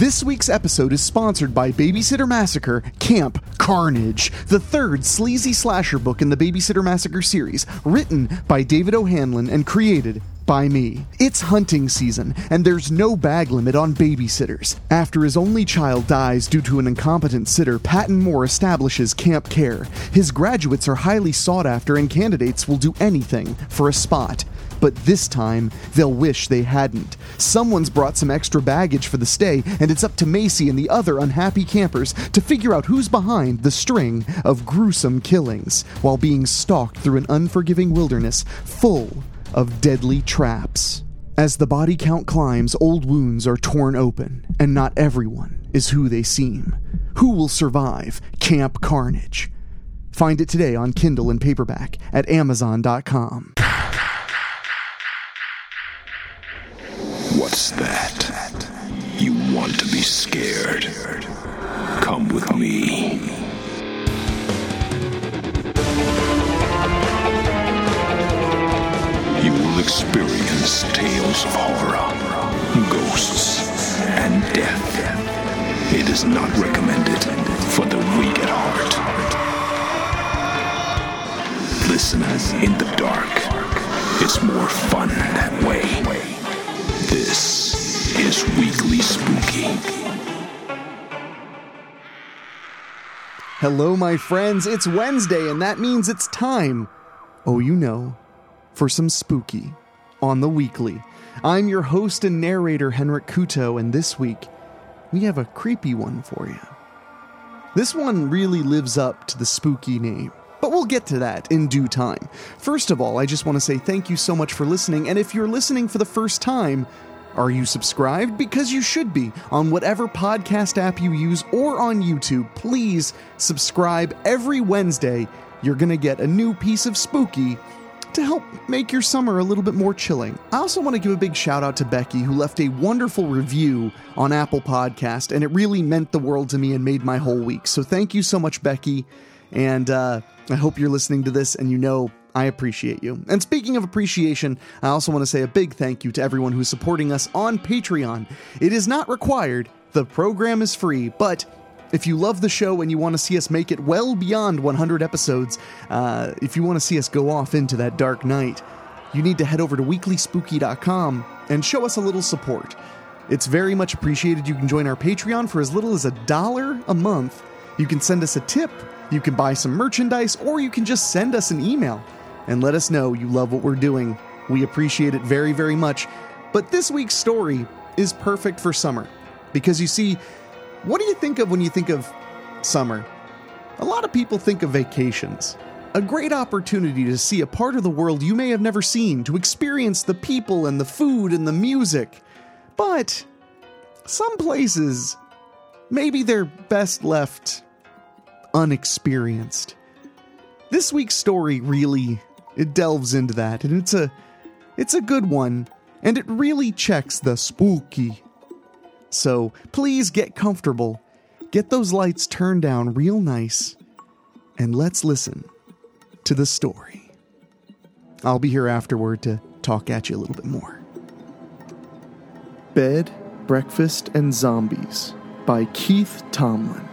This week's episode is sponsored by Babysitter Massacre Camp Carnage, the third sleazy slasher book in the Babysitter Massacre series, written by David O'Hanlon and created by me. It's hunting season, and there's no bag limit on babysitters. After his only child dies due to an incompetent sitter, Patton Moore establishes Camp Care. His graduates are highly sought after, and candidates will do anything for a spot. But this time, they'll wish they hadn't. Someone's brought some extra baggage for the stay, and it's up to Macy and the other unhappy campers to figure out who's behind the string of gruesome killings, while being stalked through an unforgiving wilderness full of deadly traps. As the body count climbs, old wounds are torn open, and not everyone is who they seem. Who will survive Camp Carnage? Find it today on Kindle and paperback at Amazon.com. What's that? You want to be scared? Come with me. You will experience tales of horror, ghosts, and death. It is not recommended for the weak at heart. Listen in the dark. It's more fun that way. This is Weekly Spooky. Hello, my friends. It's Wednesday, and that means it's time, for some spooky on the Weekly. I'm your host and narrator, Henrik Kuto, and this week, we have a creepy one for you. This one really lives up to the spooky name, but we'll get to that in due time. First of all, I just want to say thank you so much for listening, and if you're listening for the first time, are you subscribed? Because you should be. On whatever podcast app you use or on YouTube, please subscribe. Every Wednesday, you're going to get a new piece of spooky to help make your summer a little bit more chilling. I also want to give a big shout out to Becky, who left a wonderful review on Apple Podcast, and it really meant the world to me and made my whole week. So thank you so much, Becky, and I hope you're listening to this and you know I appreciate you. And speaking of appreciation, I also want to say a big thank you to everyone who's supporting us on Patreon. It is not required, the program is free, but if you love the show and you want to see us make it well beyond 100 episodes, if you want to see us go off into that dark night, you need to head over to weeklyspooky.com and show us a little support. It's very much appreciated. You can join our Patreon for as little as $1 a month. You can send us a tip, you can buy some merchandise, or you can just send us an email and let us know you love what we're doing. We appreciate it very, very much. But this week's story is perfect for summer. Because you see, what do you think of when you think of summer? A lot of people think of vacations. A great opportunity to see a part of the world you may have never seen, to experience the people and the food and the music. But some places, maybe they're best left unexperienced. This week's story really, it delves into that, and it's a good one, and it really checks the spooky. So please get comfortable, get those lights turned down real nice, and let's listen to the story. I'll be here afterward to talk at you a little bit more. Bed, Breakfast, and Zombies by Keith Tomlin.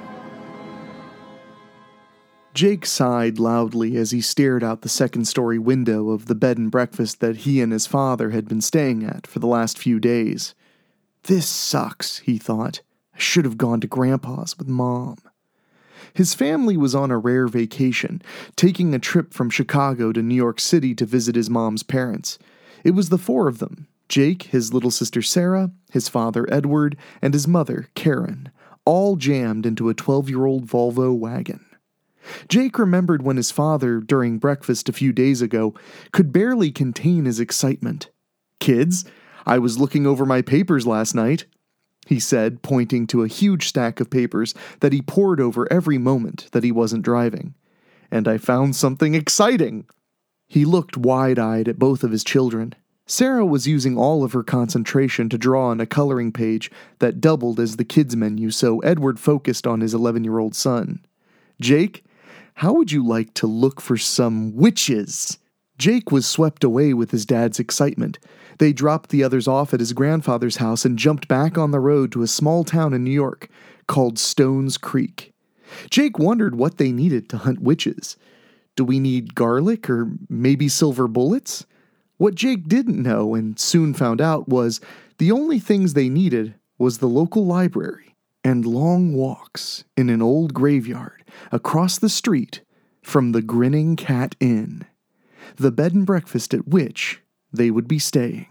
Jake sighed loudly as he stared out the second-story window of the bed and breakfast that he and his father had been staying at for the last few days. This sucks, he thought. I should have gone to Grandpa's with Mom. His family was on a rare vacation, taking a trip from Chicago to New York City to visit his mom's parents. It was the four of them, Jake, his little sister Sarah, his father Edward, and his mother Karen, all jammed into a 12-year-old Volvo wagon. Jake remembered when his father, during breakfast a few days ago, could barely contain his excitement. "Kids, I was looking over my papers last night," he said, pointing to a huge stack of papers that he pored over every moment that he wasn't driving. "And I found something exciting." He looked wide-eyed at both of his children. Sarah was using all of her concentration to draw on a coloring page that doubled as the kids' menu, so Edward focused on his 11-year-old son. "Jake, how would you like to look for some witches?" Jake was swept away with his dad's excitement. They dropped the others off at his grandfather's house and jumped back on the road to a small town in New York called Stones Creek. Jake wondered what they needed to hunt witches. Do we need garlic or maybe silver bullets? What Jake didn't know and soon found out was the only things they needed was the local library and long walks in an old graveyard across the street from the Grinning Cat Inn, the bed and breakfast at which they would be staying.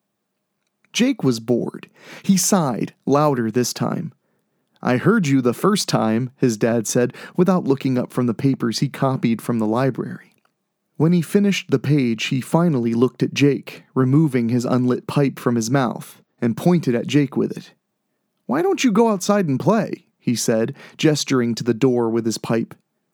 Jake was bored. He sighed, louder this time. "I heard you the first time," his dad said, without looking up from the papers he copied from the library. When he finished the page, he finally looked at Jake, removing his unlit pipe from his mouth, and pointed at Jake with it. "Why don't you go outside and play?" he said, gesturing to the door with his pipe.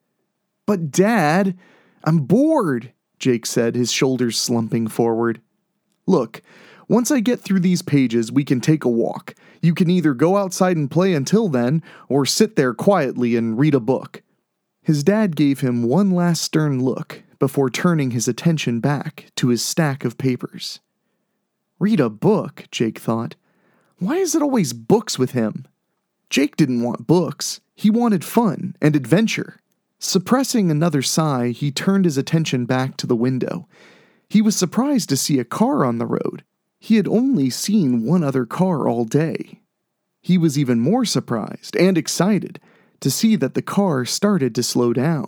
"But Dad, I'm bored," Jake said, his shoulders slumping forward. "Look, once I get through these pages, we can take a walk. You can either go outside and play until then, or sit there quietly and read a book." His dad gave him one last stern look before turning his attention back to his stack of papers. Read a book, Jake thought. Why is it always books with him? Jake didn't want books. He wanted fun and adventure. Suppressing another sigh, he turned his attention back to the window. He was surprised to see a car on the road. He had only seen one other car all day. He was even more surprised and excited to see that the car started to slow down.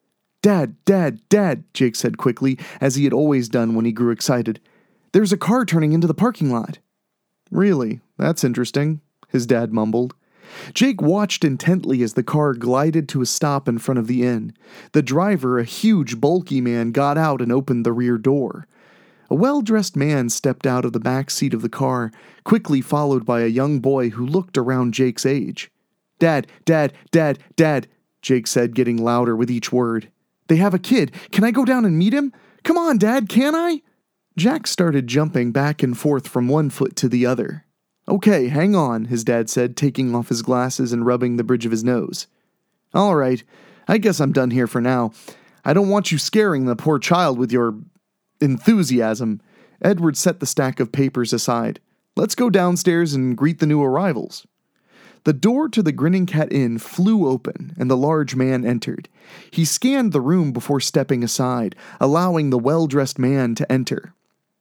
"Dad, Dad, Dad," Jake said quickly, as he had always done when he grew excited. "There's a car turning into the parking lot." "Really? That's interesting," his dad mumbled. Jake watched intently as the car glided to a stop in front of the inn. The driver, a huge, bulky man, got out and opened the rear door. A well-dressed man stepped out of the back seat of the car, quickly followed by a young boy who looked around Jake's age. "Dad, Dad, Dad, Dad," Jake said, getting louder with each word. "They have a kid. Can I go down and meet him? Come on, Dad, can I?" Jack started jumping back and forth from one foot to the other. "Okay, hang on," his dad said, taking off his glasses and rubbing the bridge of his nose. "All right, I guess I'm done here for now. I don't want you scaring the poor child with your enthusiasm." Edward set the stack of papers aside. "Let's go downstairs and greet the new arrivals." The door to the Grinning Cat Inn flew open, and the large man entered. He scanned the room before stepping aside, allowing the well-dressed man to enter.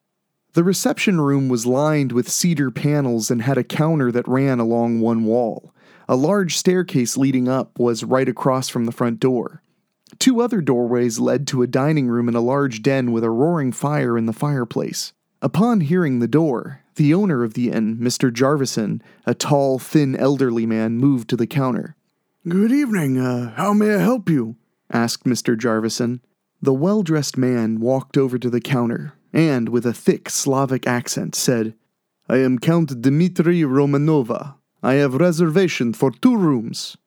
The reception room was lined with cedar panels and had a counter that ran along one wall. A large staircase leading up was right across from the front door. Two other doorways led to a dining room and a large den with a roaring fire in the fireplace. Upon hearing the door, the owner of the inn, Mr. Jarvison, a tall, thin, elderly man, moved to the counter. "Good evening. How may I help you?" asked Mr. Jarvison. The well-dressed man walked over to the counter and, with a thick Slavic accent, said, "I am Count Dmitri Romanova. I have reservation for 2 rooms."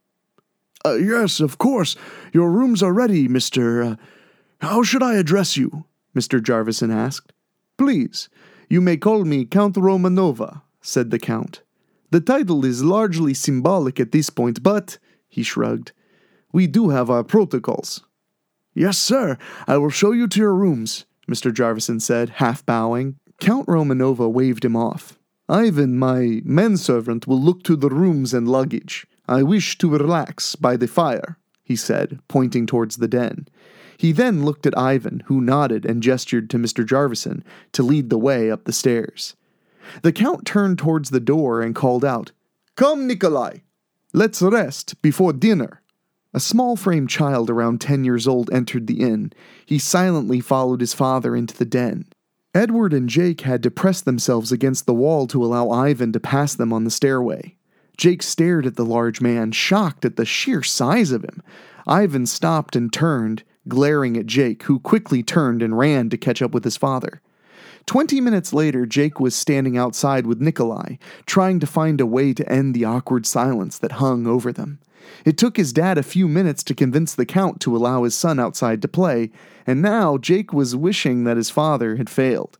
"Yes, of course. Your rooms are ready, Mr. How should I address you?" Mr. Jarvison asked. "Please, you may call me Count Romanova," said the Count. "The title is largely symbolic at this point, but," he shrugged, "we do have our protocols." "Yes, sir. I will show you to your rooms," Mr. Jarvison said, half bowing. Count Romanova waved him off. "Ivan, my manservant, will look to the rooms and luggage. I wish to relax by the fire," he said, pointing towards the den. He then looked at Ivan, who nodded and gestured to Mr. Jarvison to lead the way up the stairs. The Count turned towards the door and called out, "Come, Nikolai! Let's rest before dinner." A small-framed child around 10 years old entered the inn. He silently followed his father into the den. Edward and Jake had to press themselves against the wall to allow Ivan to pass them on the stairway. Jake stared at the large man, shocked at the sheer size of him. Ivan stopped and turned, glaring at Jake, who quickly turned and ran to catch up with his father. 20 minutes later, Jake was standing outside with Nikolai, trying to find a way to end the awkward silence that hung over them. It took his dad a few minutes to convince the Count to allow his son outside to play, and now Jake was wishing that his father had failed.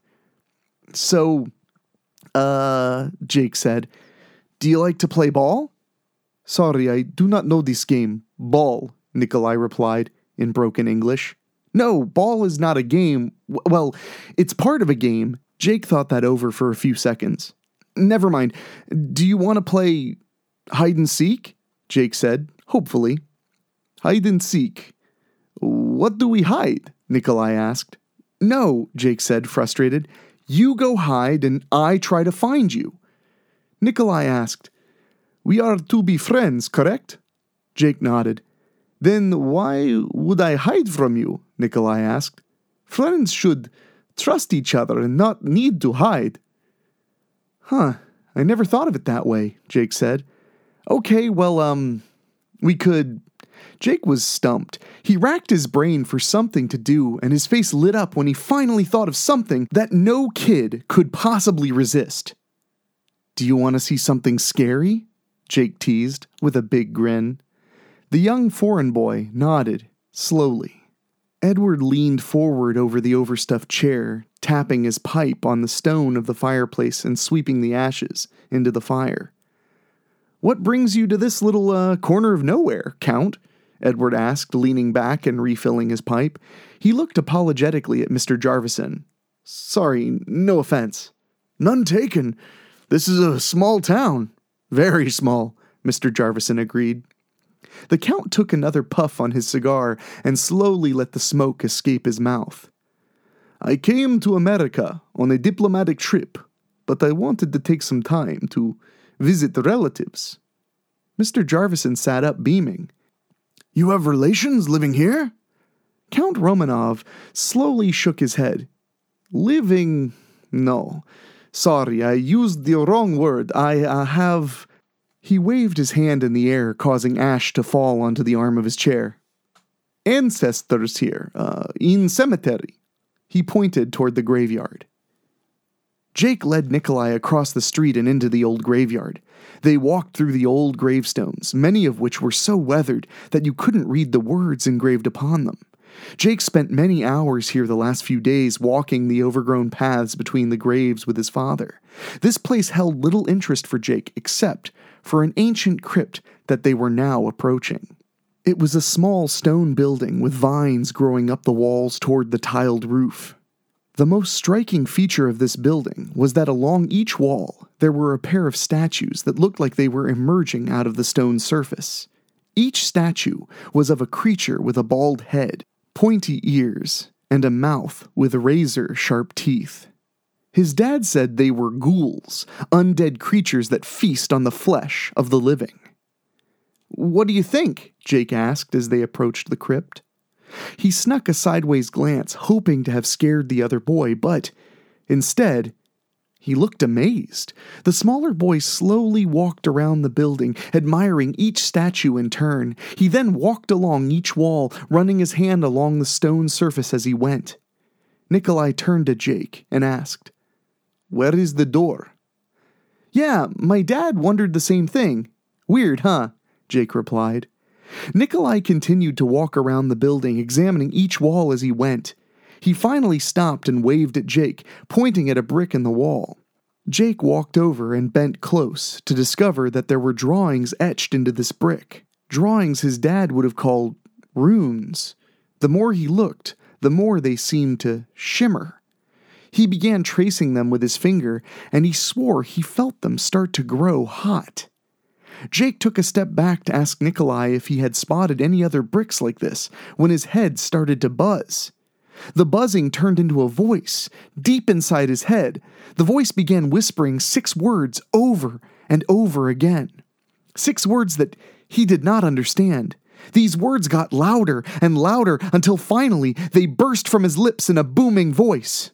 "So, Jake said, do you like to play ball?" "Sorry, I do not know this game. Ball," Nikolai replied in broken English. "No, ball is not a game. Well, it's part of a game. Jake thought that over for a few seconds. Never mind. Do you want to play hide and seek? Jake said, hopefully. Hide and seek. What do we hide? Nikolai asked. No, Jake said, frustrated. You go hide and I try to find you. Nikolai asked, We are to be friends, correct? Jake nodded. Then why would I hide from you? Nikolai asked. Friends should trust each other and not need to hide. Huh, I never thought of it that way, Jake said. Okay, well, we could... Jake was stumped. He racked his brain for something to do, and his face lit up when he finally thought of something that no kid could possibly resist. Do you want to see something scary? Jake teased, with a big grin. The young foreign boy nodded, slowly. Edward leaned forward over the overstuffed chair, tapping his pipe on the stone of the fireplace and sweeping the ashes into the fire. What brings you to this little corner of nowhere, Count? Edward asked, leaning back and refilling his pipe. He looked apologetically at Mr. Jarvison. Sorry, no offense. None taken. This is a small town. Very small, Mr. Jarvison agreed. The Count took another puff on his cigar and slowly let the smoke escape his mouth. I came to America on a diplomatic trip, but I wanted to take some time to visit the relatives. Mr. Jarvison sat up, beaming. You have relations living here? Count Romanov slowly shook his head. Living? No. Sorry, I used the wrong word. I have... He waved his hand in the air, causing ash to fall onto the arm of his chair. Ancestors here, in cemetery. He pointed toward the graveyard. Jake led Nikolai across the street and into the old graveyard. They walked through the old gravestones, many of which were so weathered that you couldn't read the words engraved upon them. Jake spent many hours here the last few days walking the overgrown paths between the graves with his father. This place held little interest for Jake except for an ancient crypt that they were now approaching. It was a small stone building with vines growing up the walls toward the tiled roof. The most striking feature of this building was that along each wall there were a pair of statues that looked like they were emerging out of the stone surface. Each statue was of a creature with a bald head, pointy ears, and a mouth with razor-sharp teeth. His dad said they were ghouls, undead creatures that feast on the flesh of the living. What do you think? Jake asked as they approached the crypt. He snuck a sideways glance, hoping to have scared the other boy, but instead, he looked amazed. The smaller boy slowly walked around the building, admiring each statue in turn. He then walked along each wall, running his hand along the stone surface as he went. Nikolai turned to Jake and asked, Where is the door? Yeah, my dad wondered the same thing. Weird, huh? Jake replied. Nikolai continued to walk around the building, examining each wall as he went. He finally stopped and waved at Jake, pointing at a brick in the wall. Jake walked over and bent close to discover that there were drawings etched into this brick. Drawings his dad would have called runes. The more he looked, the more they seemed to shimmer. He began tracing them with his finger, and he swore he felt them start to grow hot. Jake took a step back to ask Nikolai if he had spotted any other bricks like this, when his head started to buzz. The buzzing turned into a voice, deep inside his head. The voice began whispering 6 words over and over again. 6 words that he did not understand. These words got louder and louder until finally they burst from his lips in a booming voice.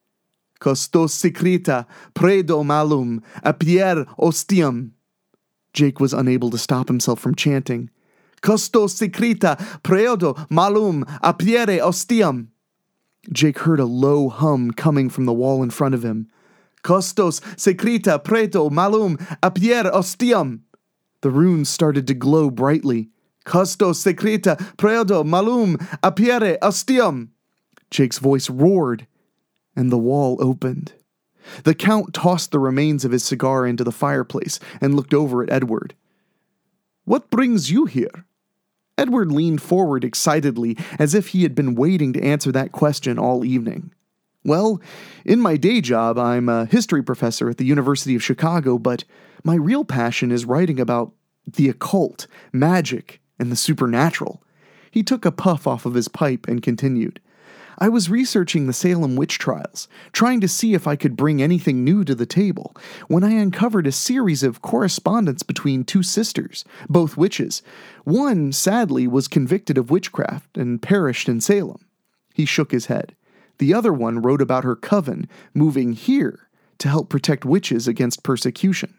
Custos secreta, predo malum, apier ostium. Jake was unable to stop himself from chanting. Custos secreta, predo malum, apiere ostium. Jake heard a low hum coming from the wall in front of him. Custos secreta, predo malum, apiere ostium. The runes started to glow brightly. Custos secreta, predo malum, apiere ostium. Jake's voice roared, and the wall opened. The Count tossed the remains of his cigar into the fireplace and looked over at Edward. What brings you here? Edward leaned forward excitedly, as if he had been waiting to answer that question all evening. Well, in my day job, I'm a history professor at the University of Chicago, but my real passion is writing about the occult, magic, and the supernatural. He took a puff off of his pipe and continued. I was researching the Salem witch trials, trying to see if I could bring anything new to the table, when I uncovered a series of correspondence between two sisters, both witches. One, sadly, was convicted of witchcraft and perished in Salem. He shook his head. The other one wrote about her coven moving here to help protect witches against persecution.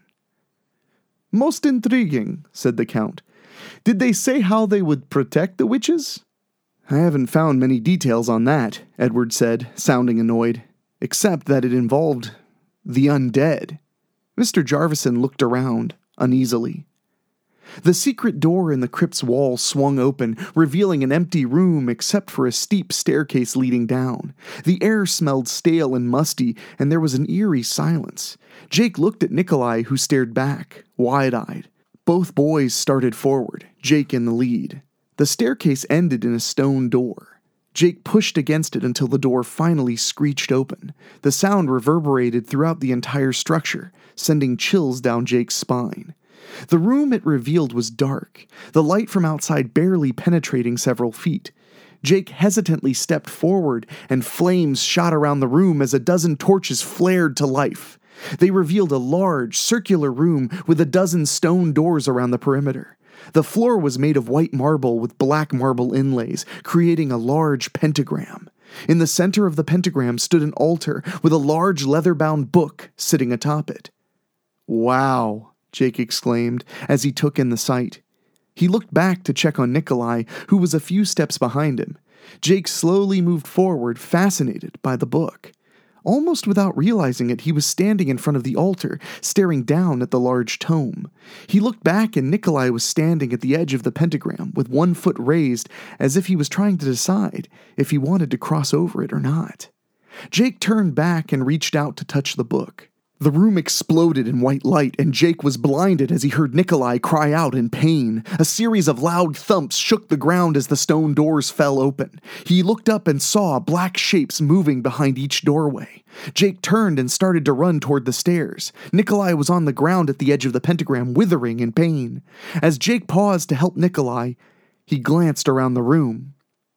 Most intriguing, said the Count. Did they say how they would protect the witches? I haven't found many details on that, Edward said, sounding annoyed, except that it involved the undead. Mr. Jarvison looked around uneasily. The secret door in the crypt's wall swung open, revealing an empty room except for a steep staircase leading down. The air smelled stale and musty, and there was an eerie silence. Jake looked at Nikolai, who stared back, wide-eyed. Both boys started forward, Jake in the lead. The staircase ended in a stone door. Jake pushed against it until the door finally screeched open. The sound reverberated throughout the entire structure, sending chills down Jake's spine. The room it revealed was dark, the light from outside barely penetrating several feet. Jake hesitantly stepped forward, and flames shot around the room as a dozen torches flared to life. They revealed a large, circular room with a dozen stone doors around the perimeter. The floor was made of white marble with black marble inlays, creating a large pentagram. In the center of the pentagram stood an altar with a large leather-bound book sitting atop it. Wow, Jake exclaimed as he took in the sight. He looked back to check on Nikolai, who was a few steps behind him. Jake slowly moved forward, fascinated by the book. Almost without realizing it, he was standing in front of the altar, staring down at the large tome. He looked back, and Nikolai was standing at the edge of the pentagram, with one foot raised, as if he was trying to decide if he wanted to cross over it or not. Jake turned back and reached out to touch the book. The room exploded in white light, and Jake was blinded as he heard Nikolai cry out in pain. A series of loud thumps shook the ground as the stone doors fell open. He looked up and saw black shapes moving behind each doorway. Jake turned and started to run toward the stairs. Nikolai was on the ground at the edge of the pentagram, withering in pain. As Jake paused to help Nikolai, he glanced around the room.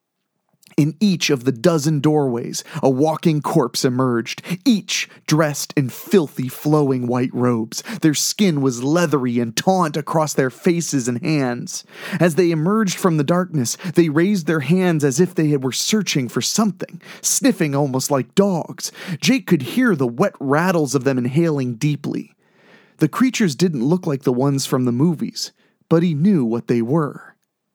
In each of the dozen doorways, a walking corpse emerged, each dressed in filthy, flowing white robes. Their skin was leathery and taut across their faces and hands. As they emerged from the darkness, they raised their hands as if they were searching for something, sniffing almost like dogs. Jake could hear the wet rattles of them inhaling deeply. The creatures didn't look like the ones from the movies, but he knew what they were.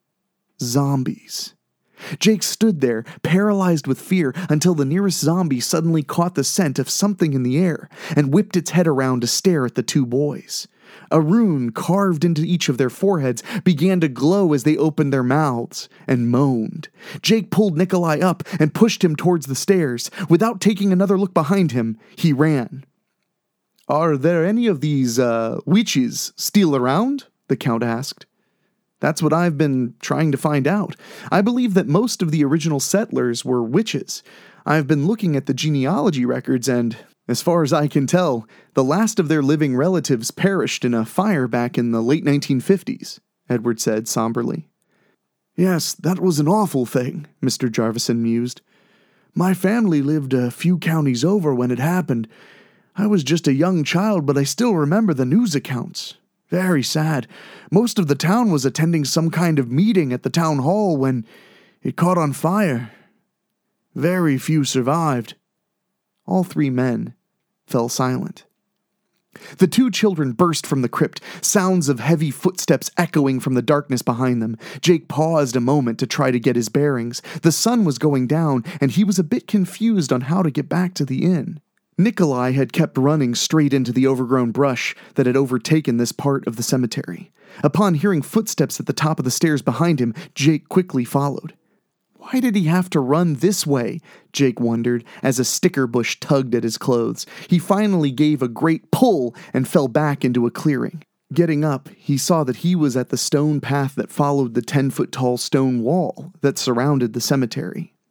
Zombies. Jake stood there, paralyzed with fear, until the nearest zombie suddenly caught the scent of something in the air and whipped its head around to stare at the two boys. A rune carved into each of their foreheads began to glow as they opened their mouths and moaned. Jake pulled Nikolai up and pushed him towards the stairs. Without taking another look behind him, he ran. "Are there any of these, witches still around?" the Count asked. "That's what I've been trying to find out. I believe that most of the original settlers were witches. I've been looking at the genealogy records and, as far as I can tell, the last of their living relatives perished in a fire back in the late 1950s, Edward said somberly. "Yes, that was an awful thing," Mr. Jarvison mused. "My family lived a few counties over when it happened. I was just a young child, but I still remember the news accounts. Very sad. Most of the town was attending some kind of meeting at the town hall when it caught on fire. Very few survived." All three men fell silent. The two children burst from the crypt, sounds of heavy footsteps echoing from the darkness behind them. Jake paused a moment to try to get his bearings. The sun was going down, and he was a bit confused on how to get back to the inn. Nikolai had kept running straight into the overgrown brush that had overtaken this part of the cemetery. Upon hearing footsteps at the top of the stairs behind him, Jake quickly followed. Why did he have to run this way? Jake wondered as a sticker bush tugged at his clothes. He finally gave a great pull and fell back into a clearing. Getting up, he saw that he was at the stone path that followed the 10-foot-tall stone wall that surrounded the cemetery.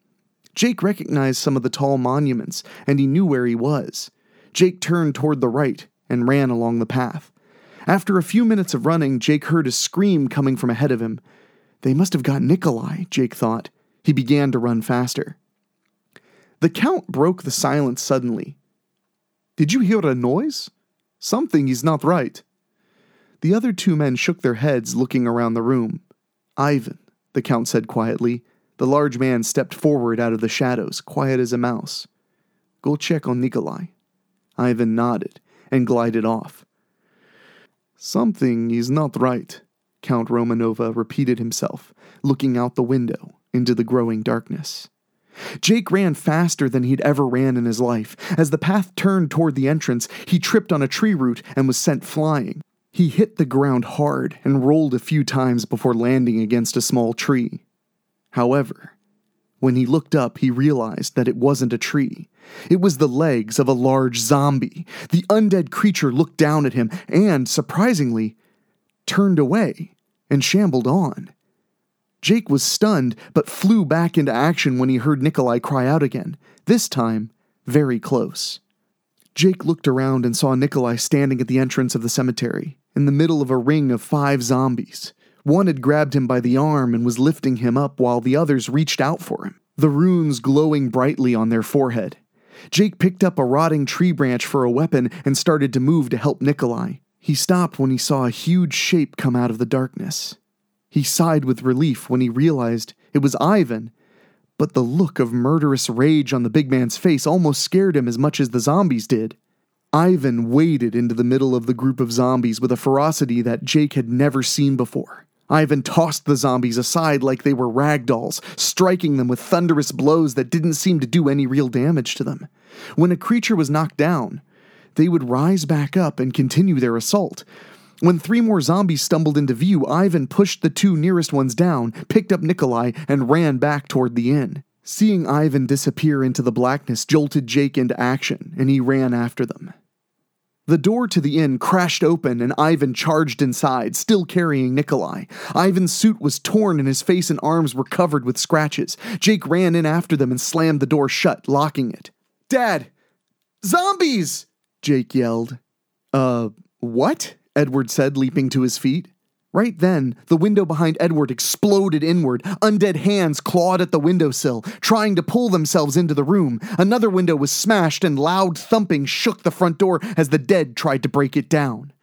Jake recognized some of the tall monuments, and he knew where he was. Jake turned toward the right and ran along the path. After a few minutes of running, Jake heard a scream coming from ahead of him. They must have got Nikolai, Jake thought. He began to run faster. The Count broke the silence suddenly. Did you hear a noise? Something is not right. The other two men shook their heads, looking around the room. Ivan, the Count said quietly. The large man stepped forward out of the shadows, quiet as a mouse. Go check on Nikolai. Ivan nodded and glided off. Something is not right, Count Romanova repeated himself, looking out the window into the growing darkness. Jake ran faster than he'd ever ran in his life. As the path turned toward the entrance, he tripped on a tree root and was sent flying. He hit the ground hard and rolled a few times before landing against a small tree. However, when he looked up, he realized that it wasn't a tree. It was the legs of a large zombie. The undead creature looked down at him and, surprisingly, turned away and shambled on. Jake was stunned, but flew back into action when he heard Nikolai cry out again, this time very close. Jake looked around and saw Nikolai standing at the entrance of the cemetery, in the middle of a ring of 5 zombies. One had grabbed him by the arm and was lifting him up while the others reached out for him, the runes glowing brightly on their forehead. Jake picked up a rotting tree branch for a weapon and started to move to help Nikolai. He stopped when he saw a huge shape come out of the darkness. He sighed with relief when he realized it was Ivan, but the look of murderous rage on the big man's face almost scared him as much as the zombies did. Ivan waded into the middle of the group of zombies with a ferocity that Jake had never seen before. Ivan tossed the zombies aside like they were rag dolls, striking them with thunderous blows that didn't seem to do any real damage to them. When a creature was knocked down, they would rise back up and continue their assault. When 3 more zombies stumbled into view, Ivan pushed the 2 nearest ones down, picked up Nikolai, and ran back toward the inn. Seeing Ivan disappear into the blackness jolted Jake into action, and he ran after them. The door to the inn crashed open and Ivan charged inside, still carrying Nikolai. Ivan's suit was torn and his face and arms were covered with scratches. Jake ran in after them and slammed the door shut, locking it. Dad! Zombies! Jake yelled. What? Edward said, leaping to his feet. Right then, the window behind Edward exploded inward. Undead hands clawed at the windowsill, trying to pull themselves into the room. Another window was smashed and loud thumping shook the front door as the dead tried to break it down.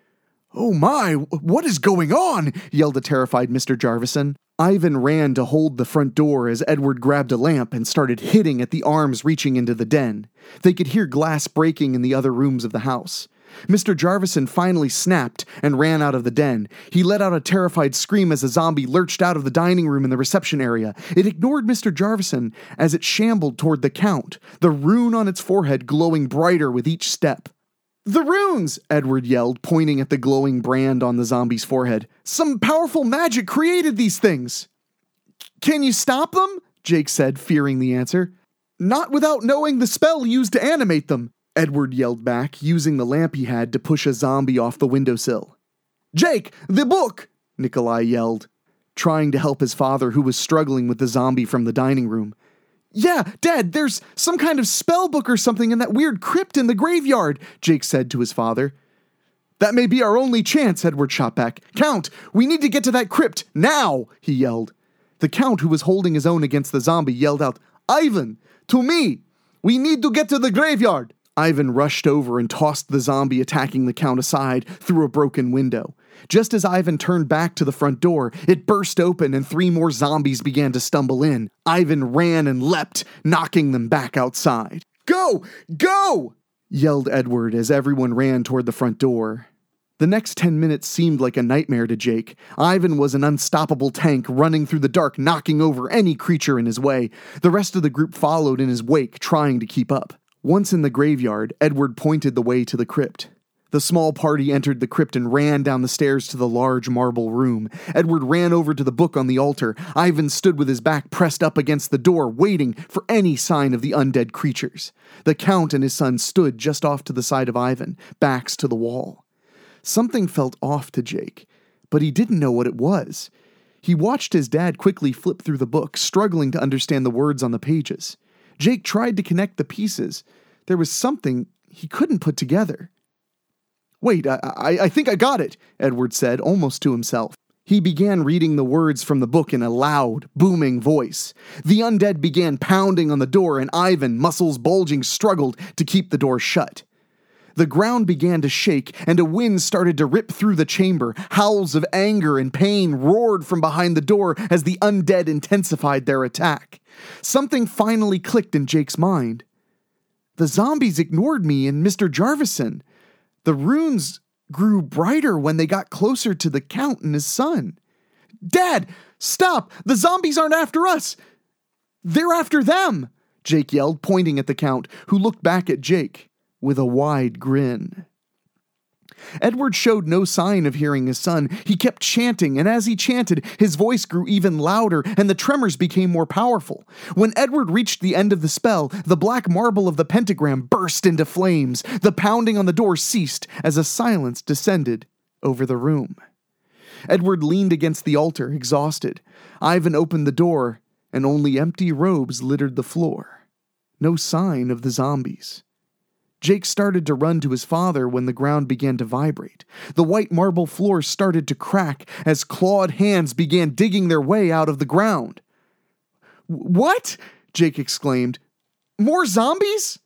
"Oh my, what is going on?" yelled a terrified Mr. Jarvison. Ivan ran to hold the front door as Edward grabbed a lamp and started hitting at the arms reaching into the den. They could hear glass breaking in the other rooms of the house. Mr. Jarvison finally snapped and ran out of the den. He let out a terrified scream as a zombie lurched out of the dining room in the reception area. It ignored Mr. Jarvison as it shambled toward the Count, the rune on its forehead glowing brighter with each step. "The runes!" Edward yelled, pointing at the glowing brand on the zombie's forehead. "Some powerful magic created these things." "Can you stop them?" Jake said, fearing the answer. "Not without knowing the spell used to animate them," Edward yelled back, using the lamp he had to push a zombie off the windowsill. "Jake, the book!" Nikolai yelled, trying to help his father who was struggling with the zombie from the dining room. "Yeah, Dad, there's some kind of spell book or something in that weird crypt in the graveyard," Jake said to his father. "That may be our only chance," Edward shot back. "Count, we need to get to that crypt, now!" he yelled. The Count, who was holding his own against the zombie, yelled out, "Ivan, to me! We need to get to the graveyard!" Ivan rushed over and tossed the zombie attacking the Count aside through a broken window. Just as Ivan turned back to the front door, it burst open and 3 more zombies began to stumble in. Ivan ran and leapt, knocking them back outside. "Go! Go!" yelled Edward as everyone ran toward the front door. The next 10 minutes seemed like a nightmare to Jake. Ivan was an unstoppable tank running through the dark, knocking over any creature in his way. The rest of the group followed in his wake, trying to keep up. Once in the graveyard, Edward pointed the way to the crypt. The small party entered the crypt and ran down the stairs to the large marble room. Edward ran over to the book on the altar. Ivan stood with his back pressed up against the door, waiting for any sign of the undead creatures. The Count and his son stood just off to the side of Ivan, backs to the wall. Something felt off to Jake, but he didn't know what it was. He watched his dad quickly flip through the book, struggling to understand the words on the pages. Jake tried to connect the pieces. There was something he couldn't put together. "Wait, I think I got it," Edward said, almost to himself. He began reading the words from the book in a loud, booming voice. The undead began pounding on the door, and Ivan, muscles bulging, struggled to keep the door shut. The ground began to shake, and a wind started to rip through the chamber. Howls of anger and pain roared from behind the door as the undead intensified their attack. Something finally clicked in Jake's mind. The zombies ignored me and Mr. Jarvison. The runes grew brighter when they got closer to the Count and his son. "Dad, stop! The zombies aren't after us! They're after them!" Jake yelled, pointing at the Count, who looked back at Jake with a wide grin. Edward showed no sign of hearing his son. He kept chanting, and as he chanted, his voice grew even louder, and the tremors became more powerful. When Edward reached the end of the spell, the black marble of the pentagram burst into flames. The pounding on the door ceased as a silence descended over the room. Edward leaned against the altar, exhausted. Ivan opened the door, and only empty robes littered the floor. No sign of the zombies. Jake started to run to his father when the ground began to vibrate. The white marble floor started to crack as clawed hands began digging their way out of the ground. "What?" Jake exclaimed. "More zombies?"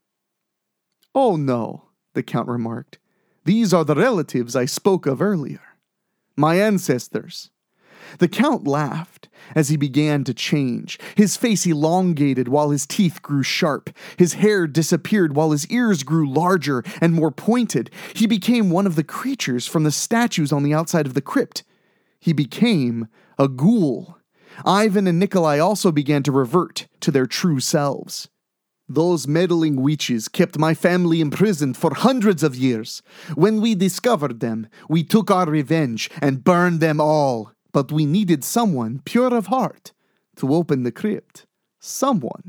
"Oh no," the Count remarked. "These are the relatives I spoke of earlier. My ancestors." The Count laughed as he began to change. His face elongated while his teeth grew sharp. His hair disappeared while his ears grew larger and more pointed. He became one of the creatures from the statues on the outside of the crypt. He became a ghoul. Ivan and Nikolai also began to revert to their true selves. "Those meddling witches kept my family imprisoned for hundreds of years. When we discovered them, we took our revenge and burned them all. But we needed someone pure of heart to open the crypt. Someone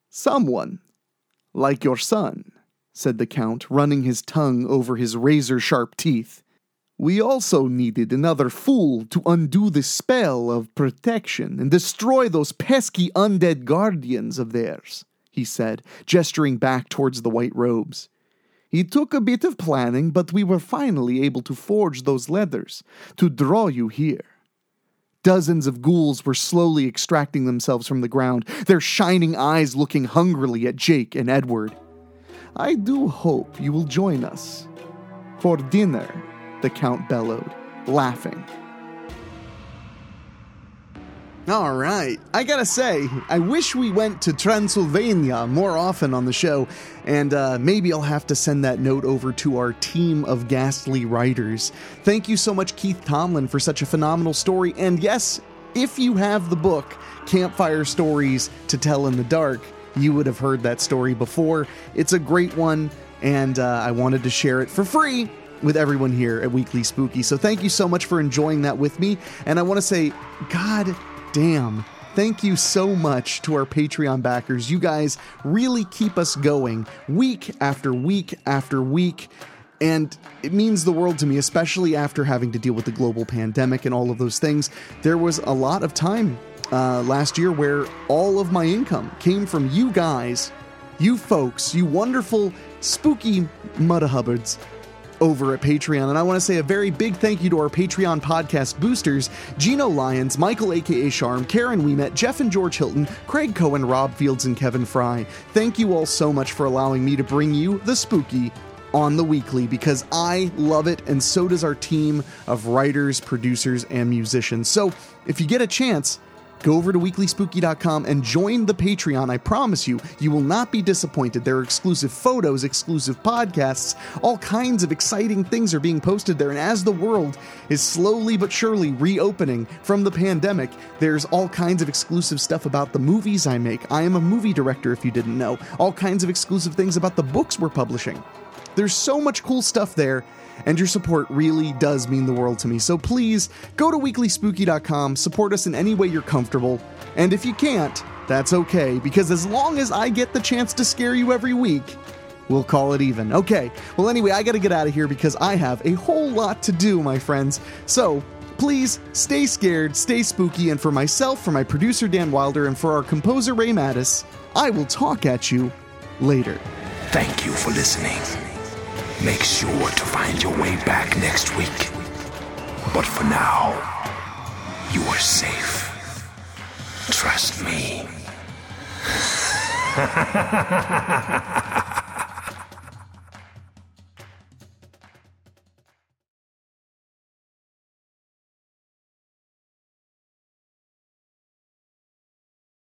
like your son," said the Count, running his tongue over his razor-sharp teeth. "We also needed another fool to undo the spell of protection and destroy those pesky undead guardians of theirs," he said, gesturing back towards the white robes. "It took a bit of planning, but we were finally able to forge those letters to draw you here." Dozens of ghouls were slowly extracting themselves from the ground, their shining eyes looking hungrily at Jake and Edward. "I do hope you will join us for dinner," the Count bellowed, laughing. All right, I gotta say, I wish we went to Transylvania more often on the show, and maybe I'll have to send that note over to our team of ghastly writers. Thank you so much, Keith Tomlin, for such a phenomenal story, and yes, if you have the book, Campfire Stories to Tell in the Dark, you would have heard that story before. It's a great one, and I wanted to share it for free with everyone here at Weekly Spooky, so thank you so much for enjoying that with me, and I want to say, God damn, thank you so much to our Patreon backers. You guys really keep us going week after week after week, and it means the world to me, especially after having to deal with the global pandemic and all of those things. There was a lot of time last year where all of my income came from you guys, you folks, you wonderful, spooky mudahubbards over at Patreon, and I want to say a very big thank you to our Patreon podcast boosters, Gino Lyons, Michael aka Sharm, Karen Weemet, Jeff and George Hilton, Craig Cohen, Rob Fields, and Kevin Fry. Thank you all so much for allowing me to bring you the spooky on the weekly, because I love it, and so does our team of writers, producers, and musicians. So if you get a chance, go over to weeklyspooky.com and join the Patreon. I promise you, you will not be disappointed. There are exclusive photos, exclusive podcasts, all kinds of exciting things are being posted there. And as the world is slowly but surely reopening from the pandemic, there's all kinds of exclusive stuff about the movies I make. I am a movie director, if you didn't know. All kinds of exclusive things about the books we're publishing. There's so much cool stuff there, and your support really does mean the world to me. So please, go to weeklyspooky.com, support us in any way you're comfortable, and if you can't, that's okay, because as long as I get the chance to scare you every week, we'll call it even. Okay, well anyway, I gotta get out of here because I have a whole lot to do, my friends. So, Please stay scared, stay spooky, and for myself, for my producer Dan Wilder, and for our composer Ray Mattis, I will talk at you later. Thank you for listening. Make sure to find your way back next week. But for now, you are safe. Trust me.